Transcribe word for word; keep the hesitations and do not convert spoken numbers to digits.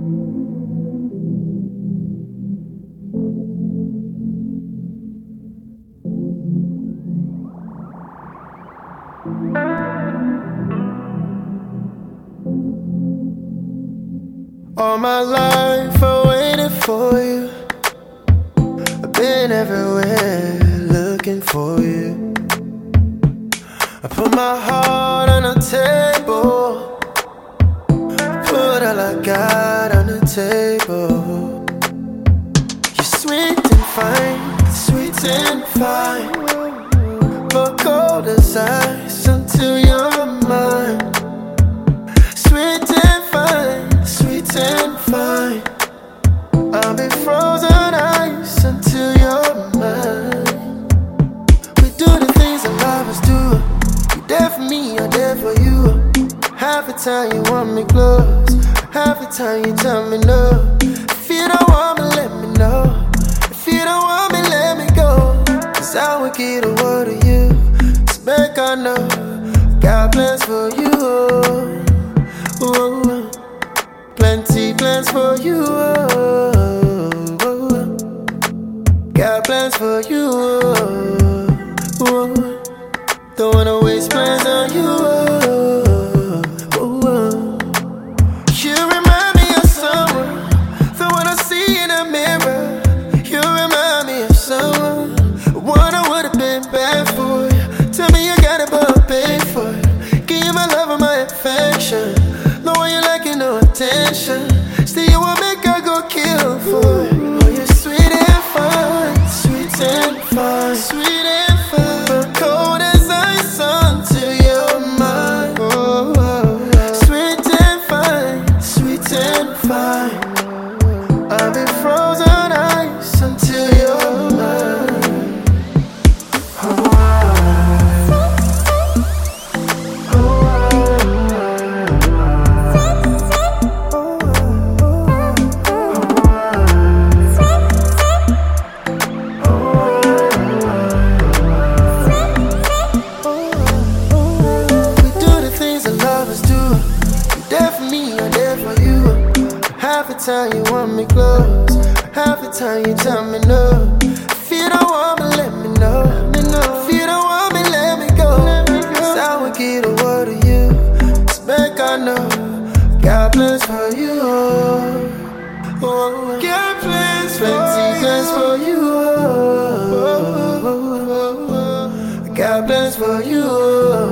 All my life I waited for you. I've been everywhere looking for you. I put my heart on the table, put all I got on the table. You're sweet and fine, sweet and fine, but cold as ice until you're mine. Sweet and fine, sweet and fine, I'll be frozen ice until you're mine. We do the things that lovers do. You there for me, I'm there for you. Half the time you want me close, half the time you tell me no. If you don't want me, let me know. If you don't want me, let me go. Cause I will get a word of you, so make I know I got plans for you. Ooh, plenty plans for you. Ooh, got plans for you. Ooh, don't wanna waste plans on you. Ooh, you remind me of someone, the one I see in the mirror. You remind me of someone, one I would've been bad for you. Tell me you got it, but I'll pay for it. Give you my love and my affection. No one you lacking no attention. Still you want me, girl, go kill for it. Oh, you're sweet and fine, sweet and fine, sweet and fine, but cold as ice until you're mine. Oh, oh, oh. Sweet and fine, sweet and fine, I'll be frozen ice until you're mine. Oh, half the time you want me close, half the time you tell me no. If you don't want me, let me know. If you don't want me, let me go. Cause I will get a word of you, so make I know I got plans for you. Oh, got plans, plenty plans for you. Oh, I got plans for you.